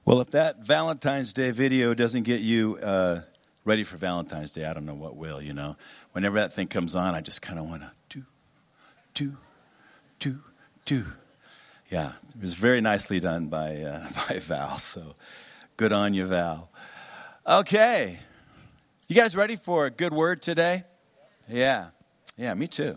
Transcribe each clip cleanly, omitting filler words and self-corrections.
Well, if that Valentine's Day video doesn't get you ready for Valentine's Day, I don't know what will, you know. Whenever that thing comes on, I just kind of want to do. Yeah, it was very nicely done by Val, so good on you, Val. Okay, you guys ready for a good word today? Yeah, me too.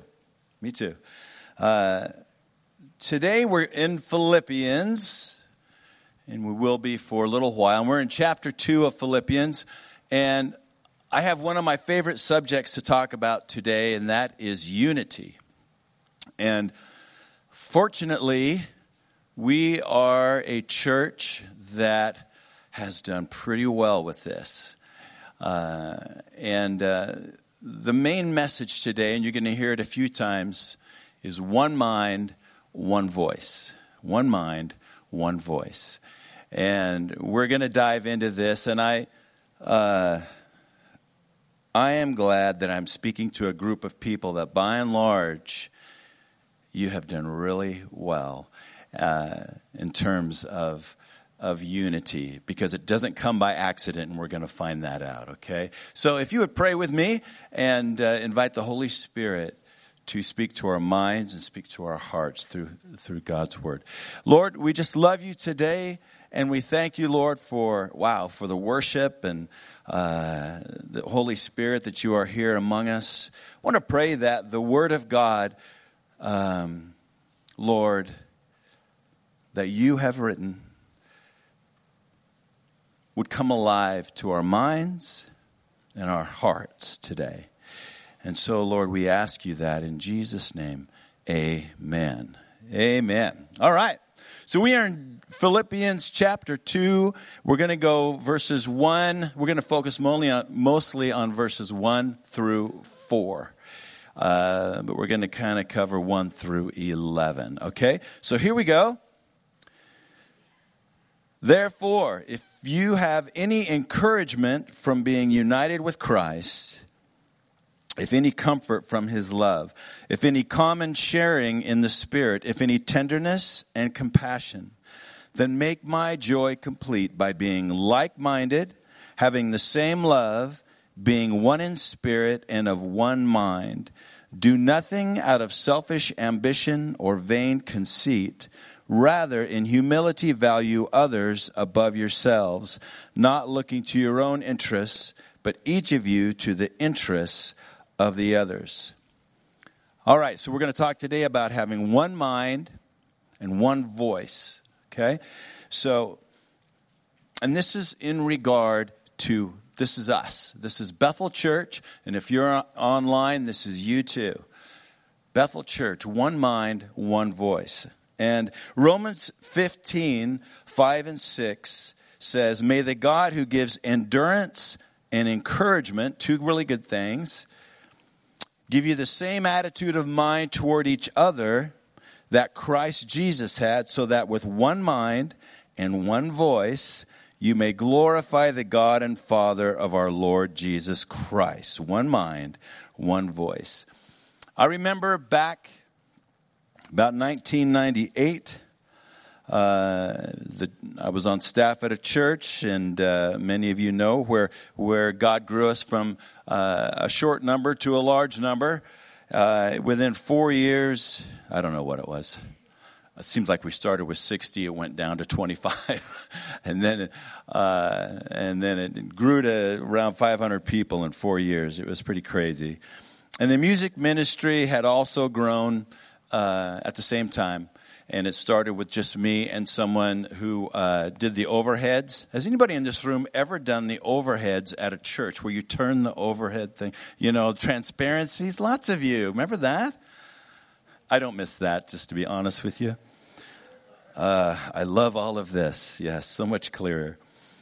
Today we're in Philippians, and we will be for a little while. And we're in chapter 2 of Philippians, and I have one of my favorite subjects to talk about today, and that is unity. And fortunately, we are a church that has done pretty well with this. The main message today, and you're going to hear it a few times, is one mind, one voice. One mind, one voice. And we're going to dive into this, and I am glad that I'm speaking to a group of people that, by and large, you have done really well in terms of unity, because it doesn't come by accident, and we're going to find that out, okay? So if you would pray with me and invite the Holy Spirit to speak to our minds and speak to our hearts through God's Word. Lord, we just love you today, and we thank you, Lord, for the worship and the Holy Spirit that you are here among us. I want to pray that the Word of God, Lord, that you have written would come alive to our minds and our hearts today. And so, Lord, we ask you that in Jesus' name, amen. Amen. All right. So we are in Philippians chapter 2. We're going to go verses 1. We're going to focus mostly on verses 1 through 4. But we're going to kind of cover 1 through 11. Okay? So here we go. Therefore, if you have any encouragement from being united with Christ, if any comfort from his love, if any common sharing in the Spirit, if any tenderness and compassion, then make my joy complete by being like-minded, having the same love, being one in spirit and of one mind. Do nothing out of selfish ambition or vain conceit. Rather, in humility, value others above yourselves, not looking to your own interests, but each of you to the interests of the others. All right, so we're going to talk today about having one mind and one voice, okay? So, and this is in regard to, this is us. This is Bethel Church, and if you're online, this is you too. Bethel Church, one mind, one voice. And Romans 15, 5 and 6 says, may the God who gives endurance and encouragement, two really good things, give you the same attitude of mind toward each other that Christ Jesus had, so that with one mind and one voice you may glorify the God and Father of our Lord Jesus Christ. One mind, one voice. I remember back about 1998, I was on staff at a church, and many of you know where God grew us from a short number to a large number. Within 4 years, I don't know what it was. It seems like we started with 60, it went down to 25, and then it grew to around 500 people in 4 years. It was pretty crazy. And the music ministry had also grown at the same time, and it started with just me and someone who did the overheads. Has anybody in this room ever done the overheads at a church where you turn the overhead thing? You know, transparencies, lots of you. Remember that? I don't miss that, just to be honest with you. I love all of this. Yes, so much clearer.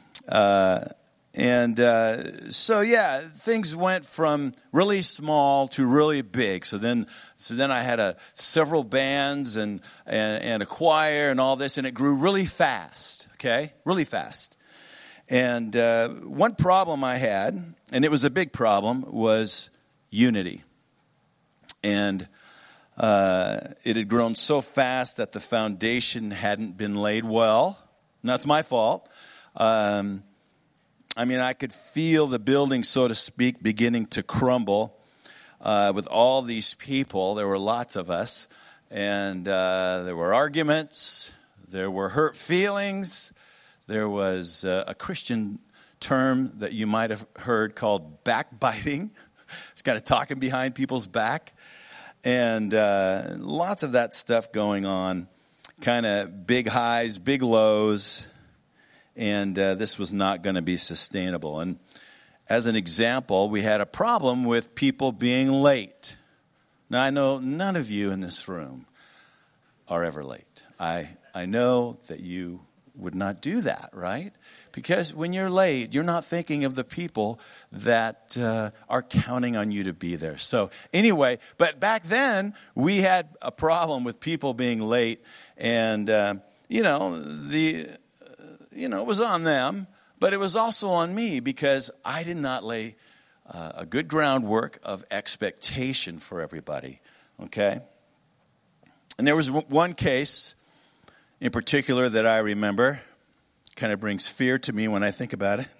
Things went from really small to really big. So then I had several bands and a choir and all this, and it grew really fast. Okay, really fast. And one problem I had, and it was a big problem, was unity. And it had grown so fast that the foundation hadn't been laid well. And that's my fault. I could feel the building, so to speak, beginning to crumble with all these people. There were lots of us, and there were arguments, there were hurt feelings, there was a Christian term that you might have heard called backbiting. It's kind of talking behind people's back, and lots of that stuff going on, kind of big highs, big lows. And this was not going to be sustainable. And as an example, we had a problem with people being late. Now, I know none of you in this room are ever late. I know that you would not do that, right? Because when you're late, you're not thinking of the people that are counting on you to be there. So anyway, but back then, we had a problem with people being late. And, it was on them, but it was also on me because I did not lay a good groundwork of expectation for everybody, okay? And there was one case in particular that I remember. Kind of brings fear to me when I think about it.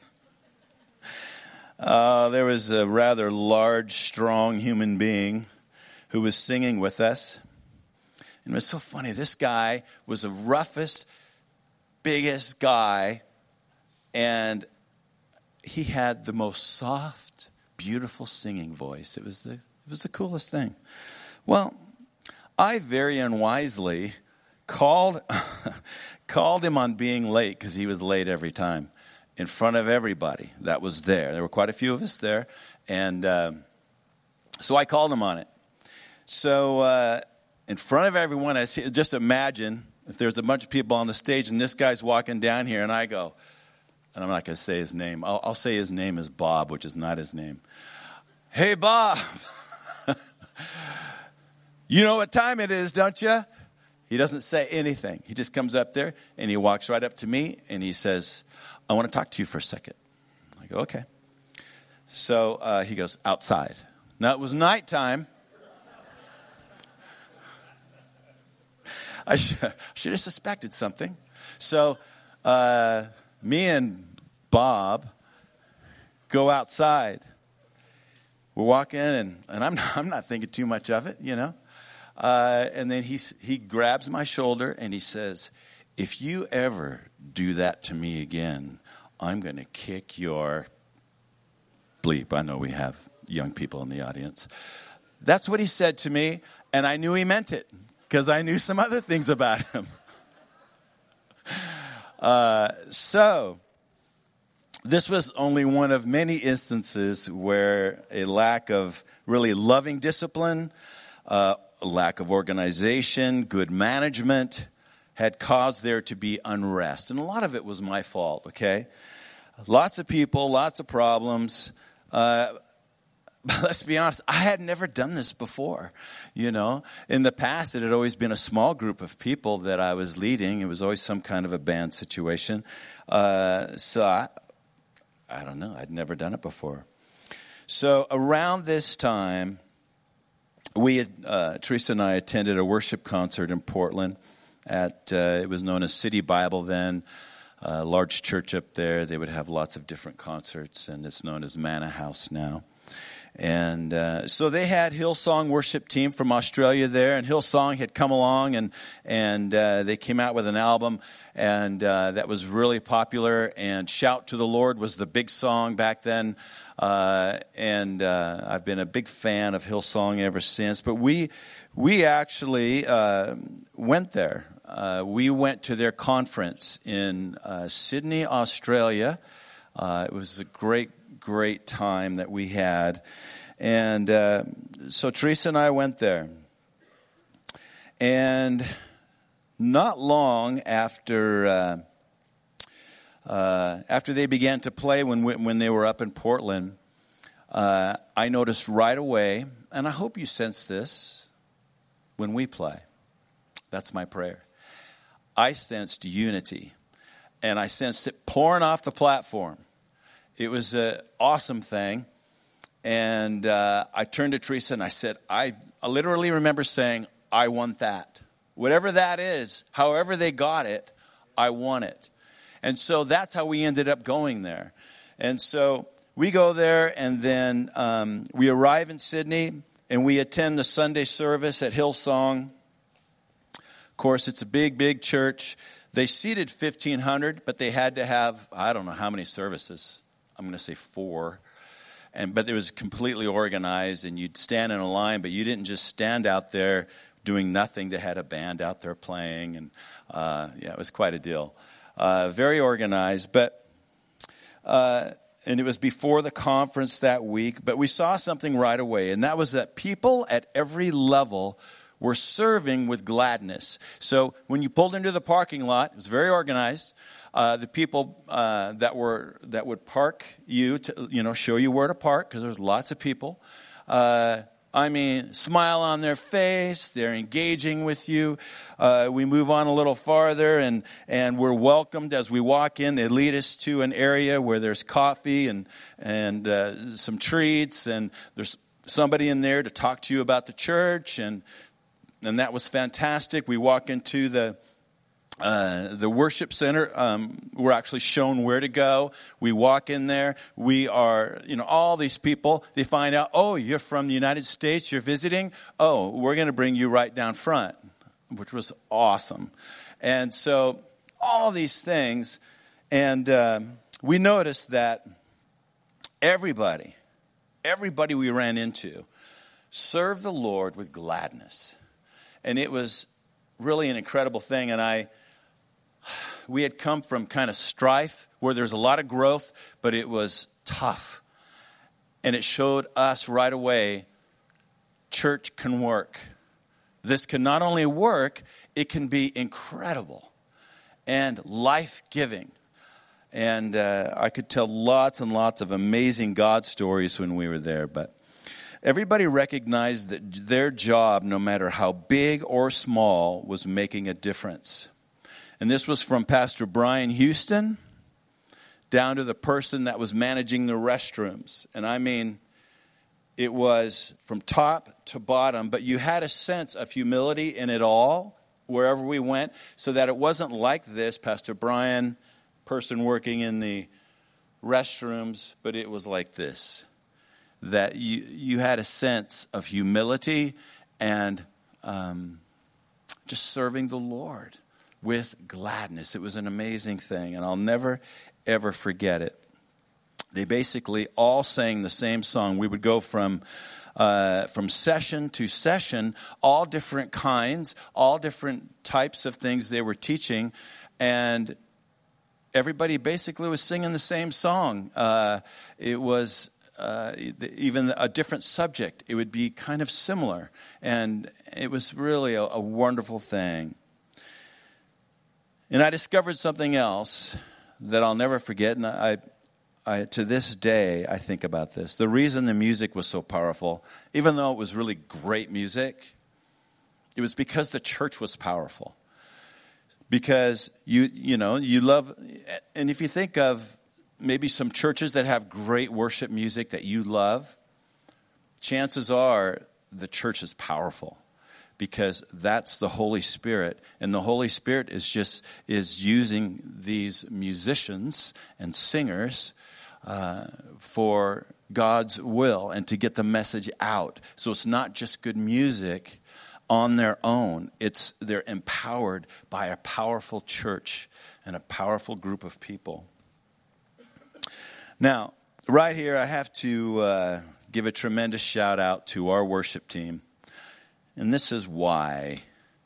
There was a rather large, strong human being who was singing with us. And it was so funny. This guy was the roughest, biggest guy, and he had the most soft, beautiful singing voice. It was the coolest thing. Well, I very unwisely called him on being late, because he was late every time, in front of everybody that was there. There were quite a few of us there, and so I called him on it. So in front of everyone, just imagine if there's a bunch of people on the stage and this guy's walking down here, and I go, and I'm not going to say his name. I'll say his name is Bob, which is not his name. Hey, Bob, you know what time it is, don't you? He doesn't say anything. He just comes up there, and he walks right up to me, and he says, I want to talk to you for a second. I go, okay. So he goes, outside. Now, it was nighttime. I should have suspected something. So me and Bob go outside. We're walking, and I'm not thinking too much of it, And then he grabs my shoulder, and he says, if you ever do that to me again, I'm going to kick your bleep. I know we have young people in the audience. That's what he said to me, and I knew he meant it, because I knew some other things about him. So this was only one of many instances where a lack of really loving discipline, a lack of organization, good management had caused there to be unrest. And a lot of it was my fault, okay? Lots of people, lots of problems. But let's be honest, I had never done this before, In the past, it had always been a small group of people that I was leading. It was always some kind of a band situation. So I don't know. I'd never done it before. So around this time, Teresa and I attended a worship concert in Portland it was known as City Bible then. A large church up there. They would have lots of different concerts, and it's known as Manna House now. And so they had Hillsong worship team from Australia there, and Hillsong had come along, and they came out with an album, and that was really popular. And Shout to the Lord was the big song back then, and I've been a big fan of Hillsong ever since. But we actually went there. We went to their conference in Sydney, Australia. It was a great time that we had. And so Teresa and I went there. And not long after they began to play, when they were up in Portland, I noticed right away, and I hope you sense this when we play. That's my prayer. I sensed unity, and I sensed it pouring off the platform. It was an awesome thing. And I turned to Teresa and I said, I literally remember saying, I want that. Whatever that is, however they got it, I want it. And so that's how we ended up going there. And so we go there, and then we arrive in Sydney, and we attend the Sunday service at Hillsong. Of course, it's a big, big church. They seated 1,500, but they had to have, I don't know how many services. I'm going to say 4. But it was completely organized, and you'd stand in a line, but you didn't just stand out there doing nothing. They had a band out there playing, and it was quite a deal. Very organized, and it was before the conference that week, but we saw something right away, and that was that people at every level were serving with gladness. So when you pulled into the parking lot, it was very organized. The people that would park you to show you where to park, because there's lots of people. Smile on their face. They're engaging with you. We move on a little farther, and we're welcomed as we walk in. They lead us to an area where there's coffee and some treats, and there's somebody in there to talk to you about the church, and that was fantastic. We walk into the worship center. We're actually shown where to go. We walk in there. We are, all these people, they find out, oh, you're from the United States, you're visiting. Oh, we're going to bring you right down front, which was awesome. And so all these things, and we noticed that everybody we ran into served the Lord with gladness. And it was really an incredible thing. And we had come from kind of strife where there's a lot of growth, but it was tough. And it showed us right away, church can work. This can not only work, it can be incredible and life-giving. And I could tell lots and lots of amazing God stories when we were there, but everybody recognized that their job, no matter how big or small, was making a difference. And this was from Pastor Brian Houston down to the person that was managing the restrooms. And it was from top to bottom, but you had a sense of humility in it all, wherever we went, so that it wasn't like this, Pastor Brian, person working in the restrooms, but it was like this. That you had a sense of humility and just serving the Lord with gladness. It was an amazing thing, and I'll never, ever forget it. They basically all sang the same song. We would go from session to session, all different kinds, all different types of things they were teaching, and everybody basically was singing the same song. It was even a different subject. It would be kind of similar. And it was really a wonderful thing. And I discovered something else that I'll never forget. And I to this day, I think about this. The reason the music was so powerful, even though it was really great music, it was because the church was powerful. Because you love, and if you think of maybe some churches that have great worship music that you love, chances are the church is powerful because that's the Holy Spirit. And the Holy Spirit is using these musicians and singers for God's will and to get the message out. So it's not just good music on their own. They're empowered by a powerful church and a powerful group of people. Now, right here, I have to give a tremendous shout out to our worship team. And this is why.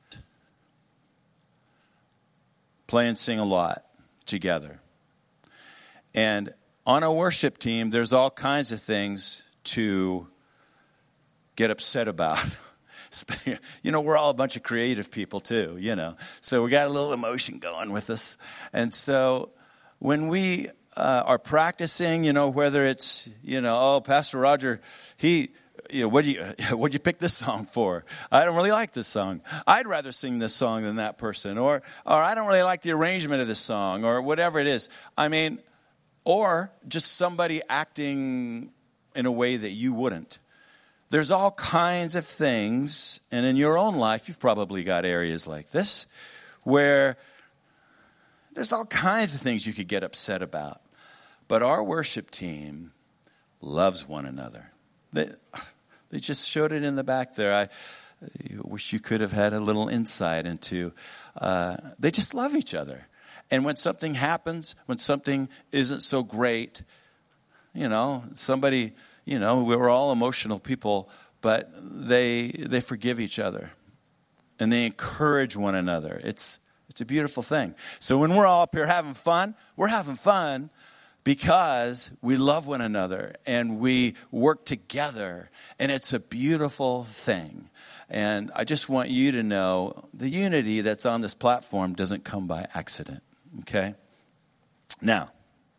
Play and sing a lot together. And on a worship team, there's all kinds of things to get upset about. We're all a bunch of creative people too, So we got a little emotion going with us. And so when we are practicing, whether it's, Pastor Roger, what'd you pick this song for? I don't really like this song. I'd rather sing this song than that person. Or I don't really like the arrangement of this song, or whatever it is. Or just somebody acting in a way that you wouldn't. There's all kinds of things, and in your own life, you've probably got areas like this, where There's all kinds of things you could get upset about. But our worship team loves one another. They just showed it in the back there. I wish you could have had a little insight into, they just love each other. And when something happens, when something isn't so great, somebody, we're all emotional people, but they forgive each other. And they encourage one another. It's a beautiful thing. So when we're all up here having fun, we're having fun because we love one another and we work together. And it's a beautiful thing. And I just want you to know the unity that's on this platform doesn't come by accident. Okay? Now,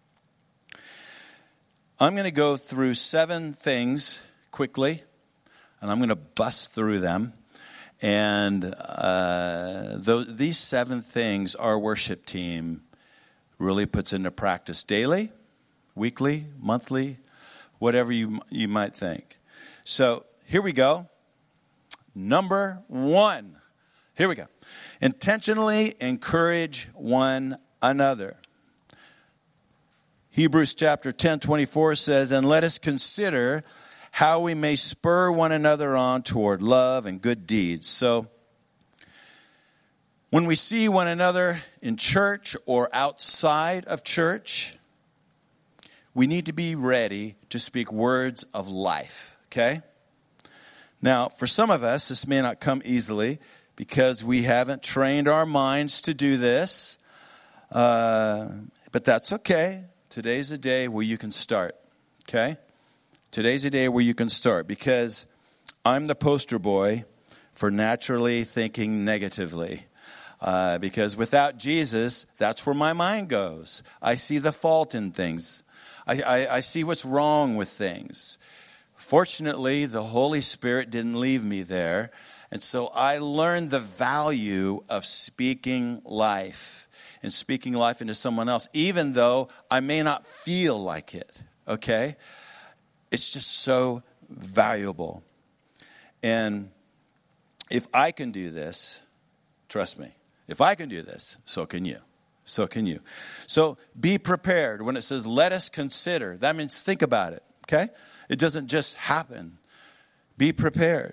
I'm going to go through 7 things quickly. And I'm going to bust through them. And these 7 things our worship team really puts into practice daily, weekly, monthly, whatever you might think. So here we go. Number 1. Here we go. Intentionally encourage one another. Hebrews chapter 10:24 says, "And let us consider how we may spur one another on toward love and good deeds." So when we see one another in church or outside of church, we need to be ready to speak words of life, okay? Now, for some of us, this may not come easily because we haven't trained our minds to do this, but that's okay. Today's a day where you can start, okay? Today's a day where you can start because I'm the poster boy for naturally thinking negatively. Because without Jesus, that's where my mind goes. I see the fault in things. I see what's wrong with things. Fortunately, the Holy Spirit didn't leave me there. And so I learned the value of speaking life and speaking life into someone else, even though I may not feel like it, okay? It's just so valuable. And if I can do this, trust me, if I can do this, so can you. So can you. So be prepared. When it says, let us consider, that means think about it, okay? It doesn't just happen. Be prepared.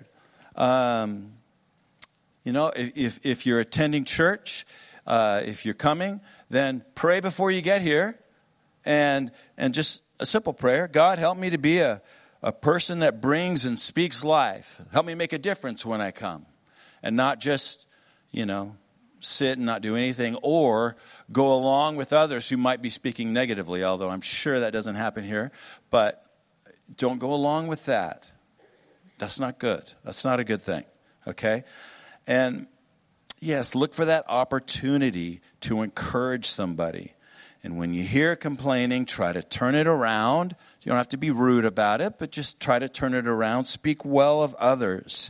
If you're attending church, if you're coming, then pray before you get here. And just a simple prayer. God, help me to be a person that brings and speaks life. Help me make a difference when I come. And not just, sit and not do anything. Or go along with others who might be speaking negatively. Although I'm sure that doesn't happen here. But don't go along with that. That's not good. That's not a good thing. Okay? And yes, look for that opportunity to encourage somebody. And when you hear complaining, try to turn it around. You don't have to be rude about it, but just try to turn it around. Speak well of others.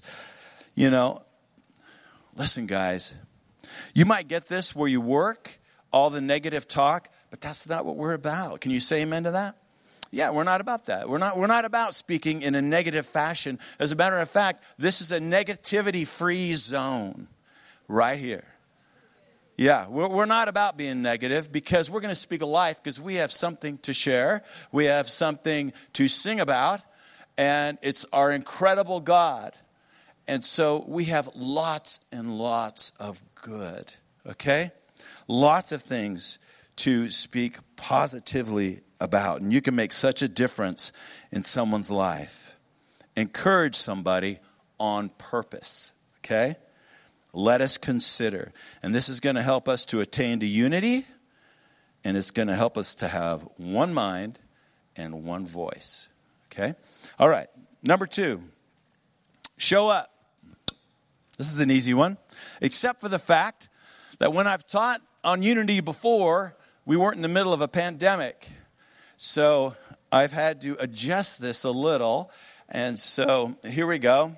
Listen, guys, you might get this where you work, all the negative talk, but that's not what we're about. Can you say amen to that? Yeah, we're not about that. We're not about speaking in a negative fashion. As a matter of fact, this is a negativity-free zone right here. Yeah, we're not about being negative because we're going to speak of life because we have something to share. We have something to sing about, and it's our incredible God. And so we have lots and lots of good, okay? Lots of things to speak positively about, and you can make such a difference in someone's life. Encourage somebody on purpose, okay? Let us consider. And this is going to help us to attain to unity. And it's going to help us to have one mind and one voice. Okay? All right. Number 2. Show up. This is an easy one. Except for the fact that when I've taught on unity before, we weren't in the middle of a pandemic. So I've had to adjust this a little. And so here we go.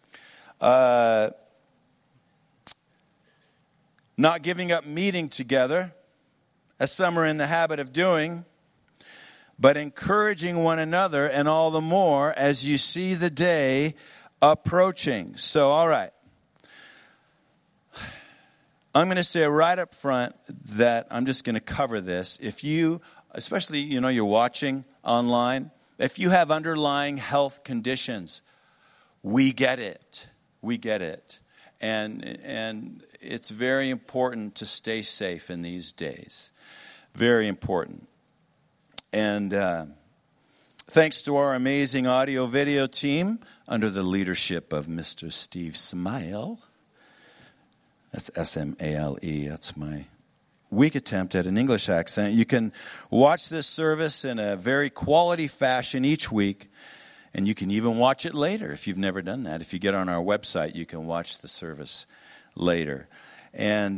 Not giving up meeting together, as some are in the habit of doing, but encouraging one another, and all the more as you see the day approaching. So, all right. I'm going to say right up front that I'm just going to cover this. If you, especially, you're watching online, if you have underlying health conditions, we get it. We get it. And it's very important to stay safe in these days. Very important. And thanks to our amazing audio-video team under the leadership of Mr. Steve Smile. That's S-M-A-L-E. That's my weak attempt at an English accent. You can watch this service in a very quality fashion each week, and you can even watch it later if you've never done that. If you get on our website, you can watch the service later. And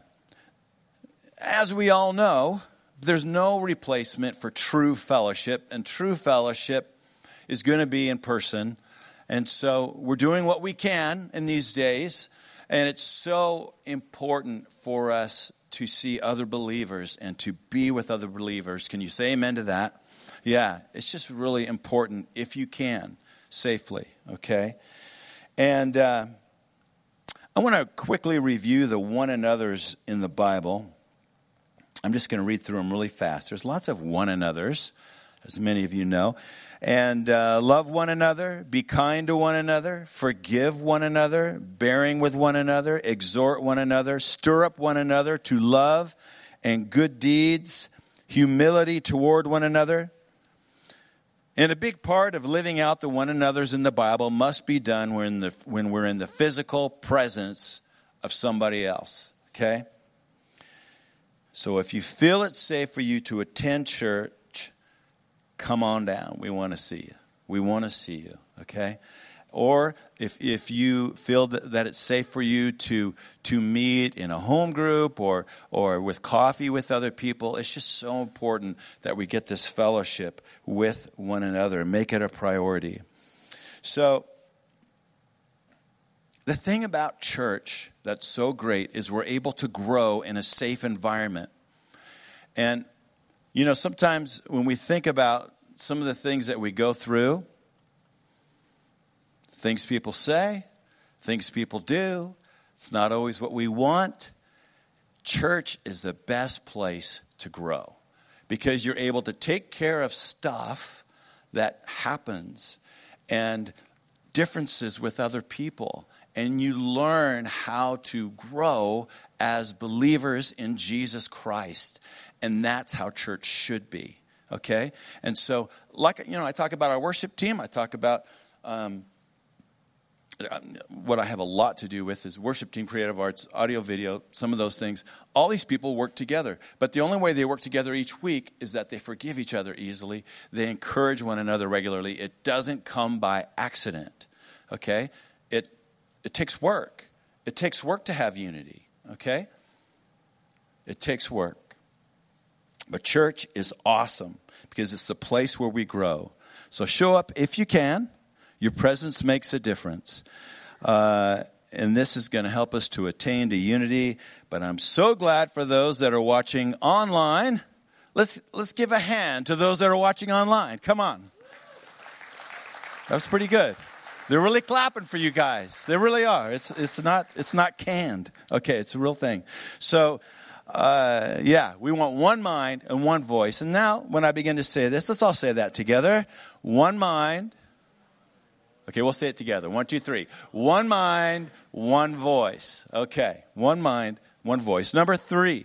as we all know, there's no replacement for true fellowship, and true fellowship is going to be in person. And so we're doing what we can in these days. And it's so important for us to see other believers and to be with other believers. Can you say amen to that? Yeah, it's just really important if you can, safely, okay? And I want to quickly review the one another's in the Bible. I'm just going to read through them really fast. There's lots of one another's, as many of you know. And love one another, be kind to one another, forgive one another, bearing with one another, exhort one another, stir up one another to love and good deeds, humility toward one another. And a big part of living out the one another's in the Bible must be done when we're in the physical presence of somebody else, okay? So if you feel it's safe for you to attend church, come on down. We want to see you. We want to see you, okay? Or if you feel that it's safe for you to meet in a home group or with coffee with other people, it's just so important that we get this fellowship with one another. Make it a priority. So the thing about church that's so great is we're able to grow in a safe environment. And sometimes when we think about some of the things that we go through, things people say, things people do, it's not always what we want. Church is the best place to grow because you're able to take care of stuff that happens and differences with other people. And you learn how to grow as believers in Jesus Christ. And that's how church should be, okay? And so, I talk about our worship team. I talk about what I have a lot to do with is worship team, creative arts, audio, video, some of those things. All these people work together. But the only way they work together each week is that they forgive each other easily. They encourage one another regularly. It doesn't come by accident, okay? It takes work. It takes work to have unity, okay? It takes work. But church is awesome because it's the place where we grow. So show up if you can. Your presence makes a difference. And this is going to help us to attain to unity. But I'm so glad for those that are watching online. Let's give a hand to those that are watching online. Come on. That was pretty good. They're really clapping for you guys. They really are. It's not canned. Okay, it's a real thing. So, we want one mind and one voice. And now, when I begin to say this, let's all say that together. One mind. Okay, we'll say it together. 1, 2, 3. One mind, one voice. Okay, one mind, one voice. Number 3.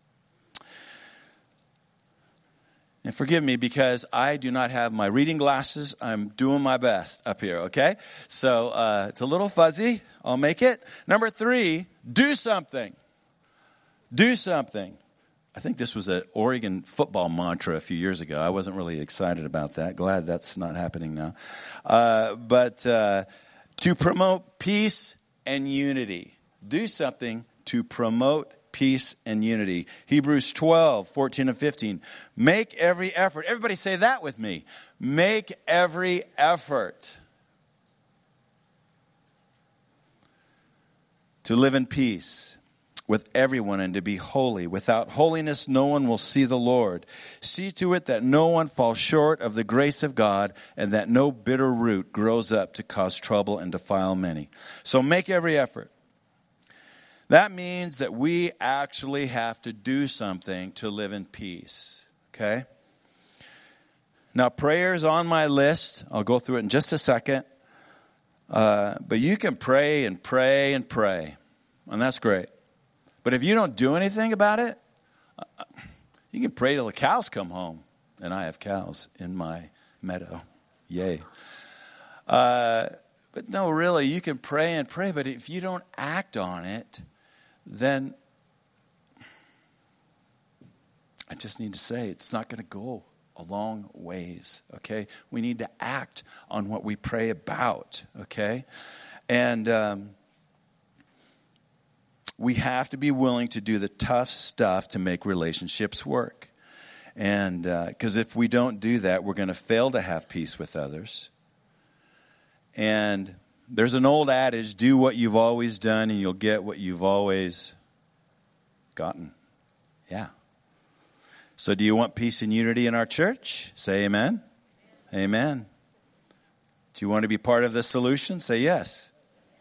And forgive me because I do not have my reading glasses. I'm doing my best up here, okay? So it's a little fuzzy. I'll make it. Number 3, do something. Do something. I think this was an Oregon football mantra a few years ago. I wasn't really excited about that. Glad that's not happening now. But to promote peace and unity. Do something to promote peace and unity. Hebrews 12, 14 and 15. Make every effort. Everybody say that with me. Make every effort to live in peace with everyone and to be holy. Without holiness, no one will see the Lord. See to it that no one falls short of the grace of God and that no bitter root grows up to cause trouble and defile many. So make every effort. That means that we actually have to do something to live in peace, okay? Now, prayer's on my list. I'll go through it in just a second. But you can pray and pray and pray, and that's great. But if you don't do anything about it, you can pray till the cows come home. And I have cows in my meadow. Yay. But no, really, you can pray and pray, but if you don't act on it, then I just need to say it's not going to go a long ways, okay? We need to act on what we pray about, okay? And we have to be willing to do the tough stuff to make relationships work. And because if we don't do that, we're going to fail to have peace with others. And there's an old adage, do what you've always done and you'll get what you've always gotten. Yeah. So do you want peace and unity in our church? Say amen. Amen. Do you want to be part of the solution? Say yes.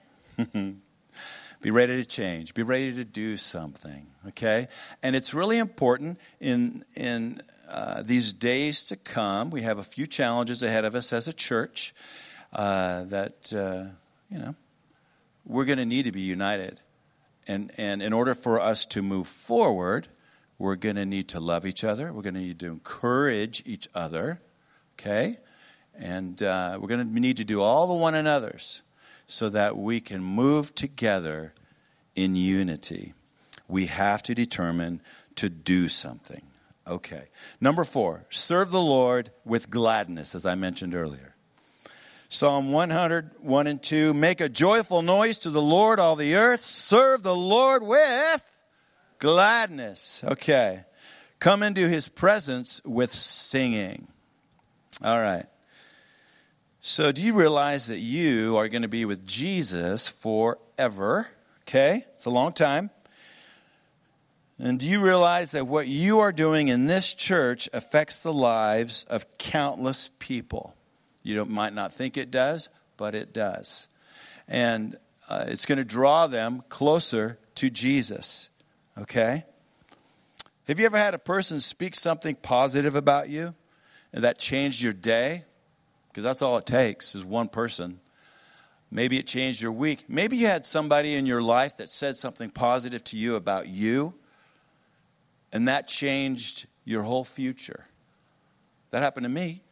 Be ready to change. Be ready to do something, okay? And it's really important in these days to come. We have a few challenges ahead of us as a church that we're going to need to be united. And in order for us to move forward, we're going to need to love each other. We're going to need to encourage each other, okay? And we're going to need to do all the one another's so that we can move together in unity. We have to determine to do something. Okay. Number 4, serve the Lord with gladness, as I mentioned earlier. Psalm 101 and 2, make a joyful noise to the Lord, all the earth. Serve the Lord with gladness. Okay. Come into his presence with singing. All right. So do you realize that you are going to be with Jesus forever? Okay. It's a long time. And do you realize that what you are doing in this church affects the lives of countless people? You might not think it does, but it does. And it's going to draw them closer to Jesus. Okay? Have you ever had a person speak something positive about you and that changed your day? Because that's all it takes is one person. Maybe it changed your week. Maybe you had somebody in your life that said something positive to you about you, and that changed your whole future. That happened to me.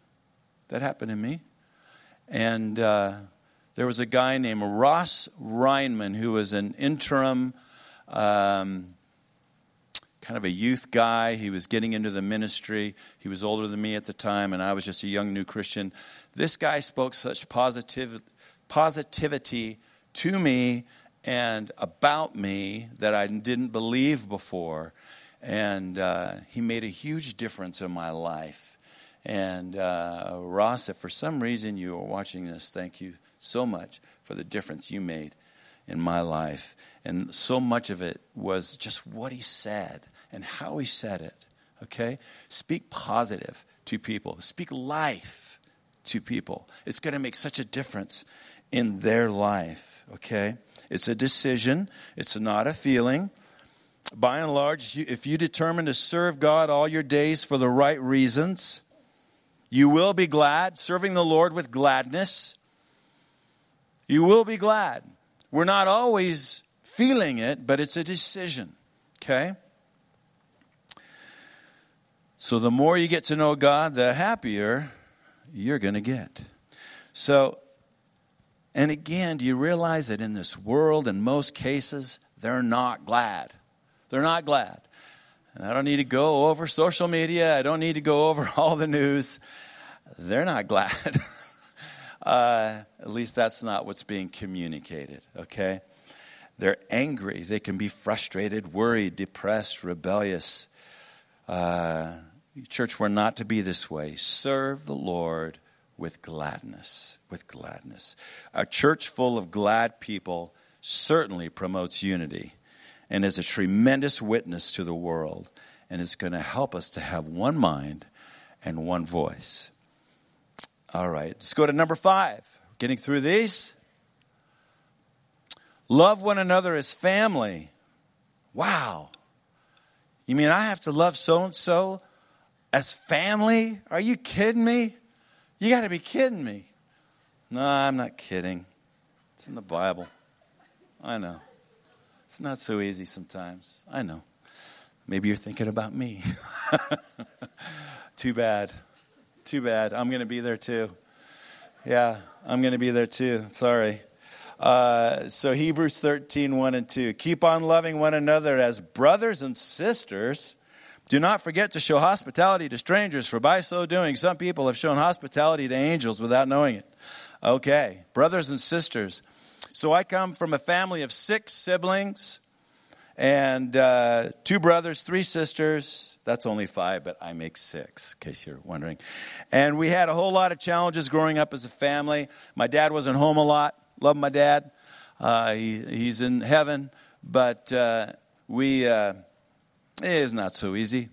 And there was a guy named Ross Reinman who was an interim kind of a youth guy. He was getting into the ministry. He was older than me at the time, and I was just a young new Christian. This guy spoke such positivity to me and about me that I didn't believe before. And he made a huge difference in my life. And Ross, if for some reason you are watching this, thank you so much for the difference you made in my life. And so much of it was just what he said and how he said it, okay? Speak positive to people. Speak life to people. It's going to make such a difference in their life, okay? It's a decision. It's not a feeling. By and large, if you determine to serve God all your days for the right reasons, you will be glad, serving the Lord with gladness. You will be glad. We're not always feeling it, but it's a decision, okay? So the more you get to know God, the happier you're going to get. So, and again, do you realize that in this world, in most cases, they're not glad. They're not glad. And I don't need to go over social media. I don't need to go over all the news. They're not glad. At least that's not what's being communicated, okay? They're angry. They can be frustrated, worried, depressed, rebellious. Church, we're not to be this way. Serve the Lord with gladness, A church full of glad people certainly promotes unity and is a tremendous witness to the world, and is going to help us to have one mind and one voice. All right, let's go to number 5. Getting through these. Love one another as family. Wow. You mean I have to love so-and-so as family? Are you kidding me? You got to be kidding me. No, I'm not kidding. It's in the Bible. I know. It's not so easy sometimes. I know. Maybe you're thinking about me. Too bad. Too bad. I'm going to be there too. Yeah, I'm going to be there too. Sorry. So Hebrews 13, 1 and 2. Keep on loving one another as brothers and sisters. Do not forget to show hospitality to strangers, for by so doing, some people have shown hospitality to angels without knowing it. Okay, brothers and sisters. So I come from a family of 6 siblings and 2 brothers, 3 sisters. That's only 5, but I make 6, in case you're wondering. And we had a whole lot of challenges growing up as a family. My dad wasn't home a lot. Love my dad. He's in heaven. But it is not so easy.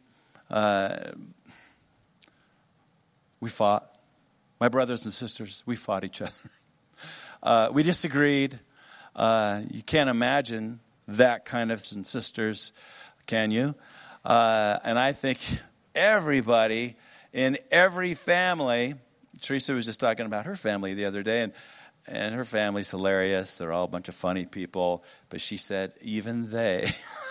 We fought. My brothers and sisters, we fought each other. We disagreed. You can't imagine that kind of sisters, can you? And I think everybody in every family, Teresa was just talking about her family the other day, and her family's hilarious. They're all a bunch of funny people. But she said even they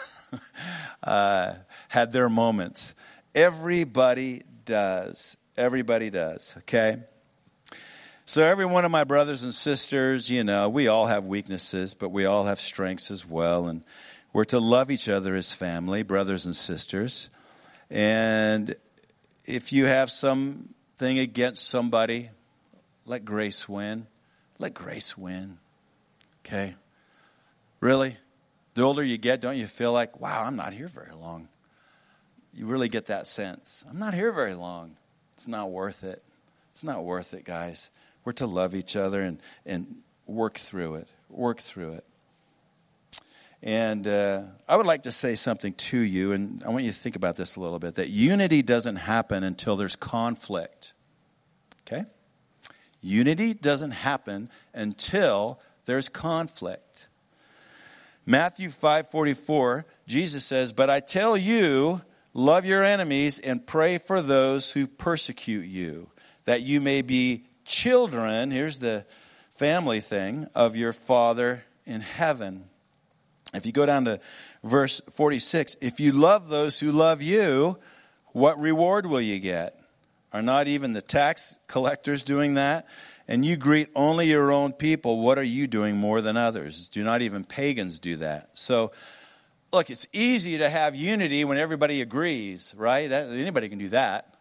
had their moments. Everybody does. Everybody does, okay? So every one of my brothers and sisters, we all have weaknesses, but we all have strengths as well. And we're to love each other as family, brothers and sisters. And if you have something against somebody, let grace win. Let grace win, okay? Really? The older you get, don't you feel like, wow, I'm not here very long? You really get that sense. I'm not here very long. It's not worth it. It's not worth it, guys. We're to love each other and work through it. Work through it. And I would like to say something to you, and I want you to think about this a little bit, that unity doesn't happen until there's conflict. Okay? Unity doesn't happen until there's conflict. Matthew 5:44, Jesus says, "But I tell you, love your enemies and pray for those who persecute you, that you may be children," here's the family thing, "of your Father in heaven." If you go down to verse 46, "If you love those who love you, what reward will you get? Are not even the tax collectors doing that? And you greet only your own people. What are you doing more than others? Do not even pagans do that?" So, look, it's easy to have unity when everybody agrees, right? Anybody can do that.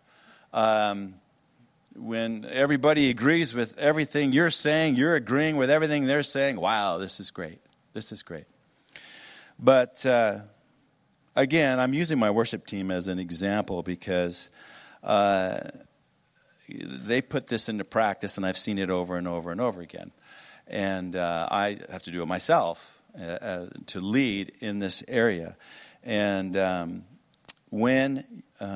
When everybody agrees with everything you're saying, you're agreeing with everything they're saying, wow, this is great. This is great. But again, I'm using my worship team as an example because they put this into practice, and I've seen it over and over and over again. And I have to do it myself to lead in this area. And when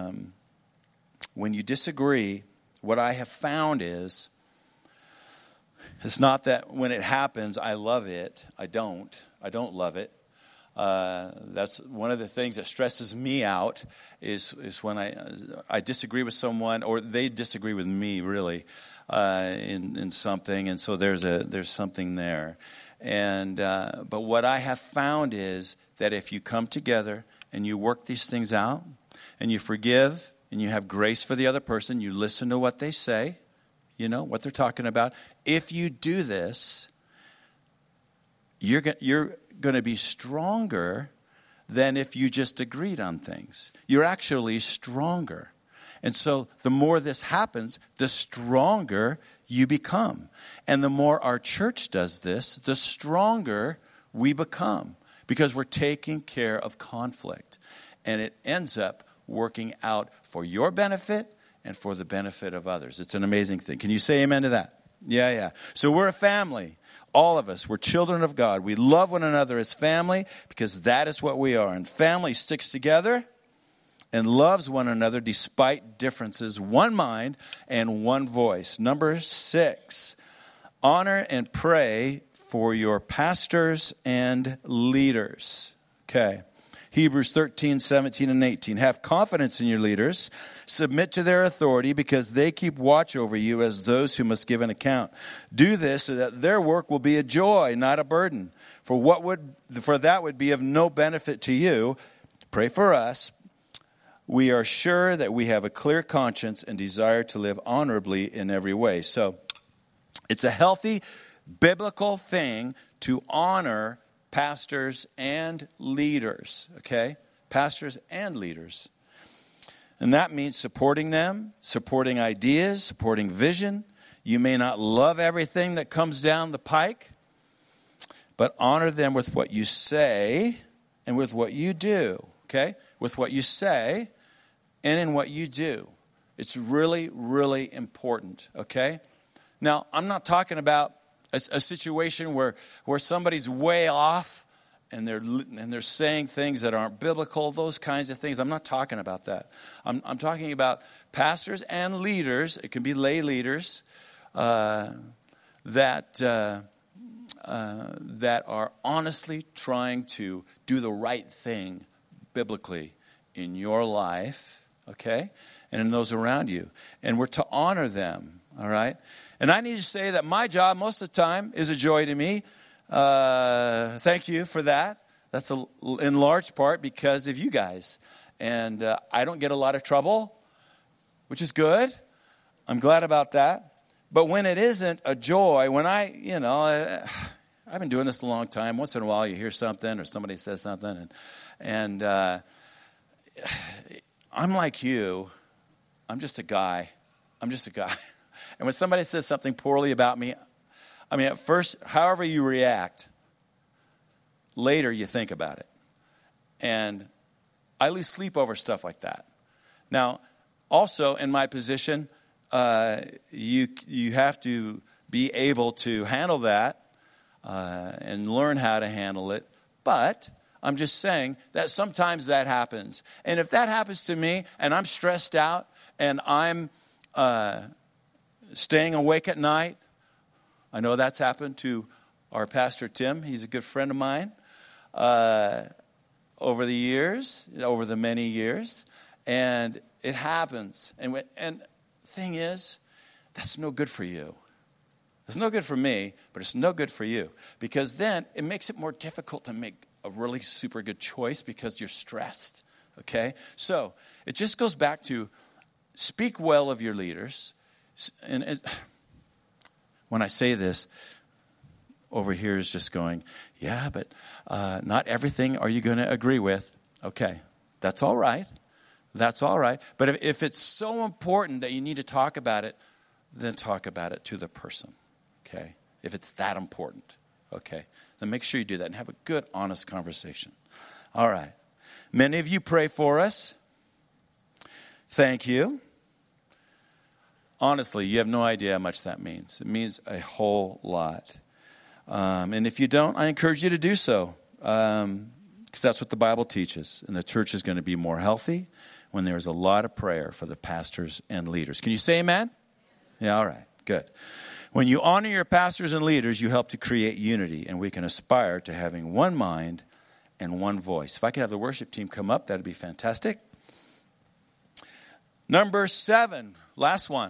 you disagree, what I have found is, it's not that when it happens, I love it. I don't love it. That's one of the things that stresses me out is when I disagree with someone, or they disagree with me, really, in something, and so there's something there. And but what I have found is that if you come together and you work these things out, and you forgive, and you have grace for the other person, you listen to what they say, what they're talking about. If you do this, you're going to be stronger than if you just agreed on things. You're actually stronger. And so the more this happens, the stronger you become. And the more our church does this, the stronger we become, because we're taking care of conflict. And it ends up working out for your benefit and for the benefit of others. It's an amazing thing. Can you say amen to that? Yeah. So we're a family. All of us, we're children of God. We love one another as family because that is what we are. And family sticks together and loves one another despite differences, one mind and one voice. Number 6, honor and pray for your pastors and leaders. Okay. Hebrews 13, 17, and 18. Have confidence in your leaders. Submit to their authority because they keep watch over you as those who must give an account. Do this so that their work will be a joy, not a burden. For that would be of no benefit to you. Pray for us. We are sure that we have a clear conscience and desire to live honorably in every way. So it's a healthy, biblical thing to honor pastors and leaders, okay? Pastors and leaders. And that means supporting them, supporting ideas, supporting vision. You may not love everything that comes down the pike, but honor them with what you say and with what you do, okay? With what you say and in what you do. It's really, really important, okay? Now, I'm not talking about a situation where somebody's way off and they're saying things that aren't biblical, those kinds of things. I'm not talking about that. I'm talking about pastors and leaders. It can be lay leaders that are honestly trying to do the right thing biblically in your life, okay, and in those around you. And we're to honor them, all right? And I need to say that my job most of the time is a joy to me. Thank you for that. That's in large part because of you guys. And I don't get a lot of trouble, which is good. I'm glad about that. But when it isn't a joy, when I've been doing this a long time. Once in a while you hear something or somebody says something. And I'm like you. I'm just a guy. And when somebody says something poorly about me, I mean, at first, however you react, later you think about it. And I lose sleep over stuff like that. Now, also in my position, you have to be able to handle that and learn how to handle it. But I'm just saying that sometimes that happens. And if that happens to me and I'm stressed out and I'm staying awake at night. I know that's happened to our pastor, Tim. He's a good friend of mine over the many years. And it happens. And the thing is, that's no good for you. It's no good for me, but it's no good for you. Because then it makes it more difficult to make a really super good choice because you're stressed. Okay? So it just goes back to speak well of your leaders. And when I say this, over here is just going, yeah, but not everything are you going to agree with. Okay, that's all right. That's all right. But if it's so important that you need to talk about it, then talk about it to the person. Okay, if it's that important. Okay, then make sure you do that and have a good, honest conversation. All right. Many of you pray for us. Thank you. Honestly, you have no idea how much that means. It means a whole lot. And if you don't, I encourage you to do so. Because that's what the Bible teaches. And the church is going to be more healthy when there's a lot of prayer for the pastors and leaders. Can you say amen? Yeah, all right. Good. When you honor your pastors and leaders, you help to create unity. And we can aspire to having one mind and one voice. If I could have the worship team come up, that would be fantastic. Number 7, last one.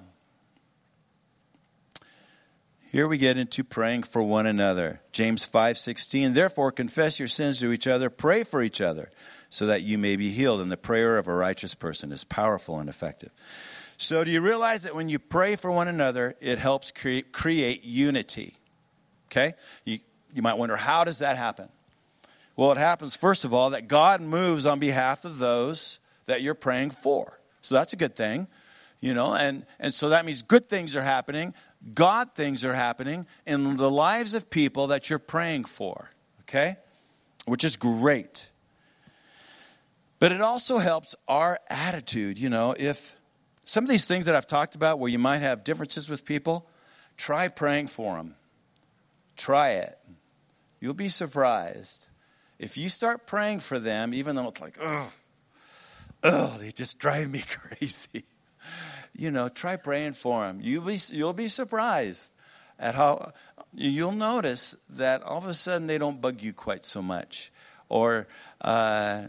Here we get into praying for one another. James 5:16, therefore confess your sins to each other, pray for each other, so that you may be healed. And the prayer of a righteous person is powerful and effective. So do you realize that when you pray for one another, it helps create unity? Okay? You might wonder, how does that happen? Well, it happens, first of all, that God moves on behalf of those that you're praying for. So that's a good thing. And so that means good things are happening. God things are happening in the lives of people that you're praying for, okay? Which is great. But it also helps our attitude, if some of these things that I've talked about where you might have differences with people, try praying for them. Try it. You'll be surprised. If you start praying for them, even though it's like, they just drive me crazy. Try praying for them. You'll be surprised at how you'll notice that all of a sudden they don't bug you quite so much. Or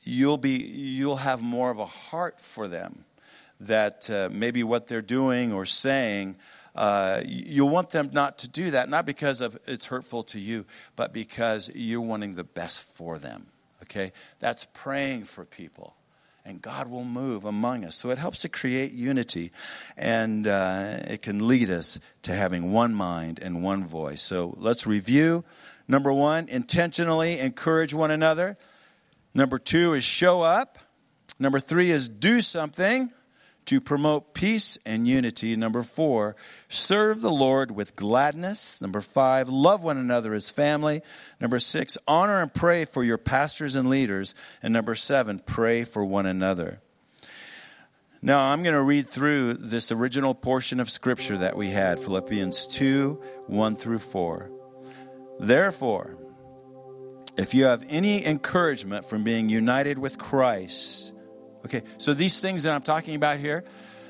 you'll have more of a heart for them. That maybe what they're doing or saying, you'll want them not to do that, not because of it's hurtful to you, but because you're wanting the best for them. Okay? That's praying for people. And God will move among us. So it helps to create unity. And it can lead us to having one mind and one voice. So let's review. Number 1, intentionally encourage one another. Number 2 is show up. Number 3 is do something to promote peace and unity. Number 4, serve the Lord with gladness. Number 5, love one another as family. Number 6, honor and pray for your pastors and leaders. And number 7, pray for one another. Now, I'm going to read through this original portion of Scripture that we had, Philippians 2, 1 through 4. Therefore, if you have any encouragement from being united with Christ. Okay, so these things that I'm talking about here,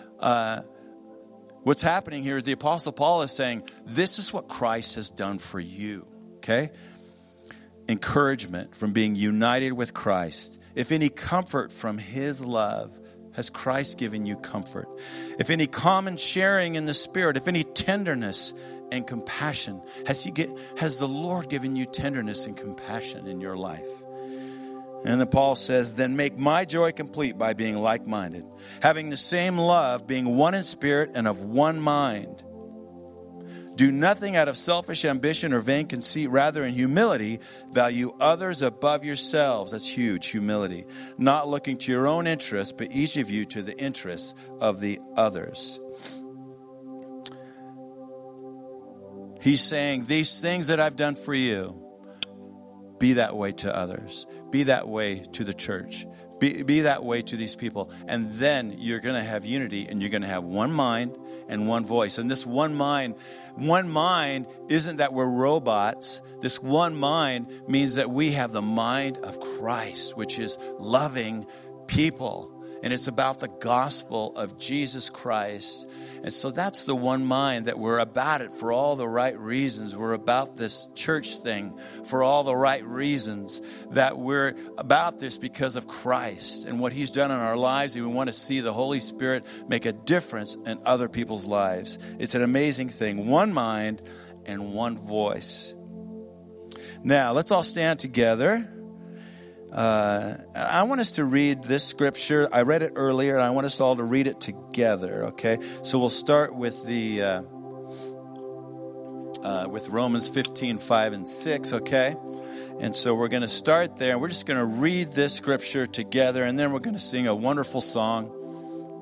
what's happening here is the Apostle Paul is saying, this is what Christ has done for you, okay? Encouragement from being united with Christ. If any comfort from his love, has Christ given you comfort? If any common sharing in the Spirit, if any tenderness and compassion, has the Lord given you tenderness and compassion in your life? And then Paul says, then make my joy complete by being like-minded, having the same love, being one in spirit and of one mind. Do nothing out of selfish ambition or vain conceit. Rather, in humility, value others above yourselves. That's huge, humility. Not looking to your own interests, but each of you to the interests of the others. He's saying, these things that I've done for you, be that way to others. Be that way to the church. Be that way to these people. And then you're going to have unity and you're going to have one mind and one voice. And this one mind isn't that we're robots. This one mind means that we have the mind of Christ, which is loving people. And it's about the gospel of Jesus Christ. And so that's the one mind, that we're about it for all the right reasons. We're about this church thing for all the right reasons. That we're about this because of Christ and what he's done in our lives. And we want to see the Holy Spirit make a difference in other people's lives. It's an amazing thing. One mind and one voice. Now, let's all stand together. I want us to read this scripture. I read it earlier, and I want us all to read it together, okay? So we'll start with with Romans 15, 5 and 6, okay? And so we're going to start there, and we're just going to read this scripture together, and then we're going to sing a wonderful song.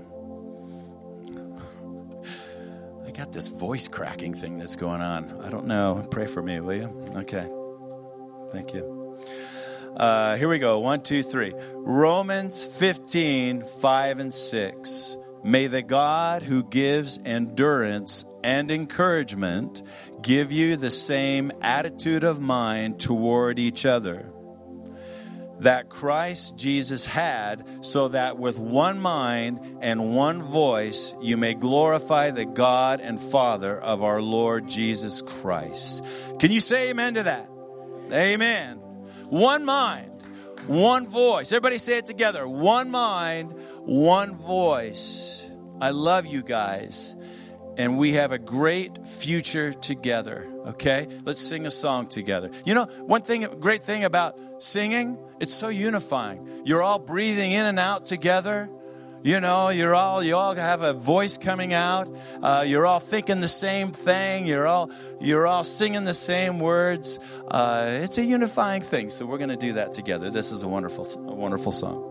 I got this voice cracking thing that's going on. I don't know. Pray for me, will you? Okay. Thank you. Here we go. 1, 2, 3. Romans 15, 5 and 6. May the God who gives endurance and encouragement give you the same attitude of mind toward each other that Christ Jesus had, so that with one mind and one voice you may glorify the God and Father of our Lord Jesus Christ. Can you say amen to that? Amen. One mind, one voice. Everybody say it together. One mind, one voice. I love you guys. And we have a great future together. Okay? Let's sing a song together. You know, great thing about singing, it's so unifying. You're all breathing in and out together. You know, you all have a voice coming out. You're all thinking the same thing. You're all singing the same words. It's a unifying thing. So we're going to do that together. This is a wonderful song.